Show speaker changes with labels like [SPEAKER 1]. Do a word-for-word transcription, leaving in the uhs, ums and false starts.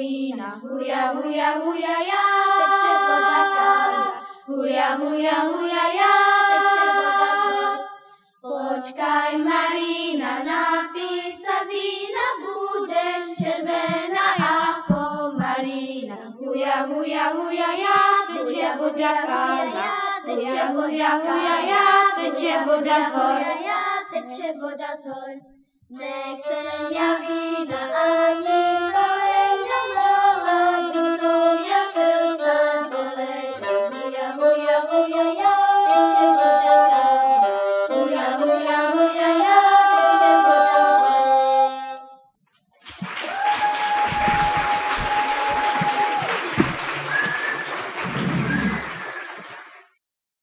[SPEAKER 1] mlýna. Huja, huja, huja, ja, teče voda kalna. Huja, huja, huja, ja, teče voda zor. Počkaj, Marina, napij sa vína, budeš červená ako Marina. Huja, huja, huja, ja, teče voda kalna. Teče voda, huja, ja, teče voda z hor. Teče voda z hor. Nechcem ja vína ani